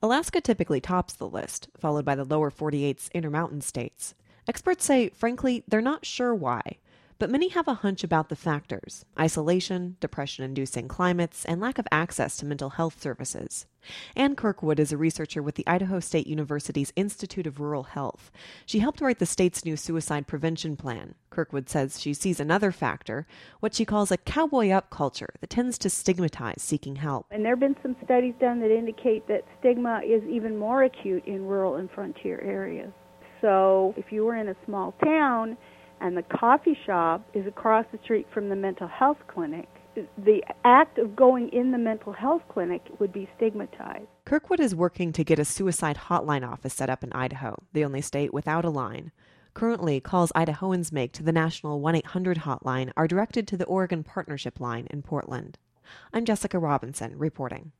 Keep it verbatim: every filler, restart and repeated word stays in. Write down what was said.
Alaska typically tops the list, followed by the lower forty-eight's Intermountain states. Experts say, frankly, they're not sure why, but many have a hunch about the factors: isolation, depression-inducing climates, and lack of access to mental health services. Ann Kirkwood is a researcher with the Idaho State University's Institute of Rural Health. She helped write the state's new suicide prevention plan. Kirkwood says she sees another factor, what she calls a cowboy-up culture that tends to stigmatize seeking help. And there have been some studies done that indicate that stigma is even more acute in rural and frontier areas. So if you were in a small town and the coffee shop is across the street from the mental health clinic, the act of going in the mental health clinic would be stigmatized. Kirkwood is working to get a suicide hotline office set up in Idaho, the only state without a line. Currently, calls Idahoans make to the national one eight hundred hotline are directed to the Oregon Partnership line in Portland. I'm Jessica Robinson, reporting.